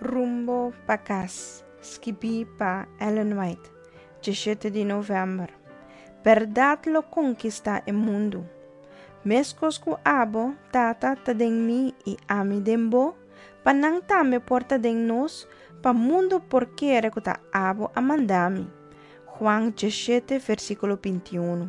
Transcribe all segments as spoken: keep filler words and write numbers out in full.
Rumbo pa casa, escrevi pa Ellen White, dezessete de novembro. Verdade lo conquista o mundo. Mescos ku abo, tata ta den mi e ami dembo, pa nang tame porta den nos, pa mundo porqueira ku ta abo amandami. Juan dezessete, versículo vinte e um.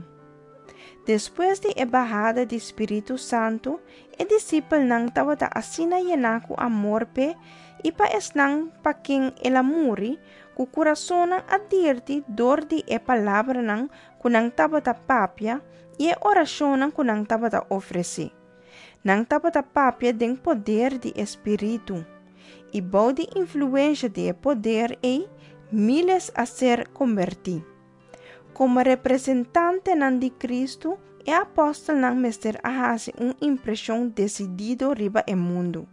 Después de a bajada de Espírito Santo, e discípulo nang tawa ta asina yenaku amor pe, e pa esnang pa king elamuri, ku coração nang adirti dor di e palavra nang kunang tawa ta papia, e a oração nang kunang tawa ta ofereci. Nang tawa ta papia den poder de Espírito, e bau de influência de poder e miles a ser converti. Como representante nan de Cristo, e apóstolo nang mester ahasi un impressão decidido riba e mundo.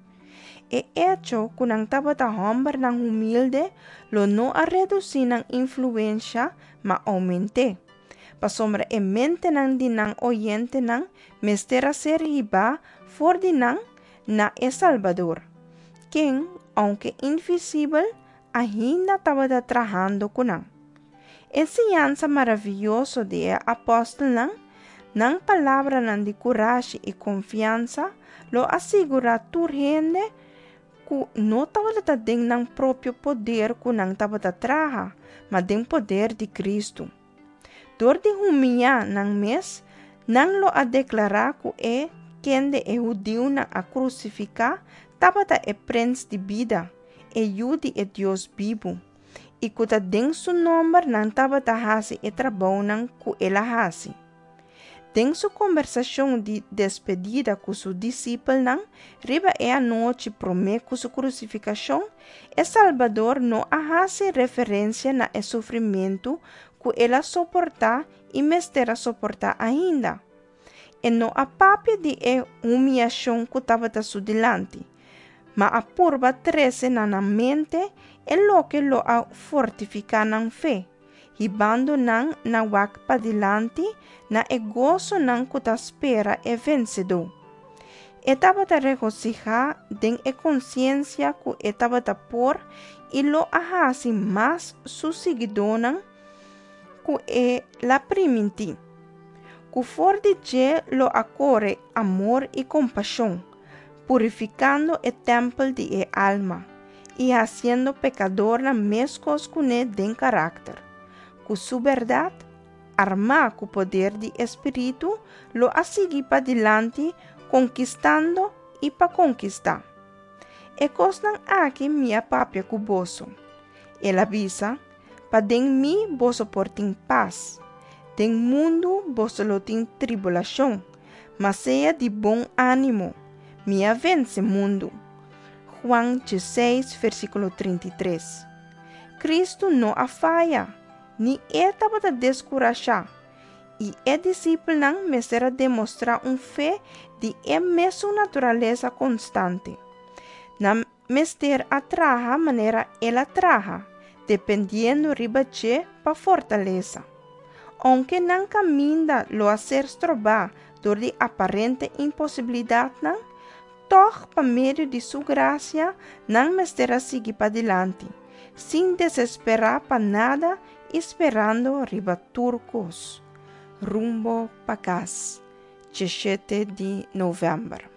E hecho kunang taba ta hombre nang humilde, lo no a reduzir nang influência, ma aumente. Pa sombra e mente nang di nang oyente nang mester a ser riba for di nang na e Salvador. Quem, aunque invisible, ainda taba ta trabajando kunang. Enseñanza maravilhoso de apóstolo nang, nang palavra nang de coragem e confiança, lo assegura turhende ku no tawala ding nang próprio poder ku nang tabata traha, ma ding poder de Cristo. Dor de humilhar nang mes, nang lo a declarar ku e quem de e judeu nang a crucificar, tabata e prince de vida, e yudi e Deus vivo. E kuta ding su nombre nang tabata hasi e trabalho nang ku ela hasi. Ding su conversação de despedida com su discípulo nang, riba e a noite prome com su crucificação, e Salvador não hasi referência na e sofrimento que ela suportar e mestera suportar ainda. E não a papia de e humilhação que tabata su dilante, ma a purba trece na na mente e lo que lo a fortificar nang fé, hibando nang na wak pa dilante na e gozo nang kuta espera e vencedor. E tabata regocijar den e consciência ku e tabata por e lo ahasi mas su seguidor nang ku e la priminti. Ku for de je lo acore amor e compaixão, purificando el templo de el alma y haciendo pecador na mescos cune den carácter. Con su verdad, arma con poder de espíritu, lo asigi pa dilante, conquistando y pa conquistar. E cosnan aquí mia papia cuboso. El avisa, pa den mi boso portin paz. Den mundo boso lo tin tribulación, mas sea de bom ánimo. Mia vence mundo. Juan dezesseis, versículo trinta e três. Cristo não a falha, nem é para descorajar. E é discípulo não me será demonstrar um fé de é mesma natureza constante. Na mester atraja maneira ela traja, dependendo ribache para fortaleza. Aunque não caminha lo a ser estrobar dor de aparente impossibilidade não, toch pa meio de sua graça, não me será seguir para adiante, sem desesperar para nada, esperando riba turcos. Rumbo pa casa, dezessete de novembro.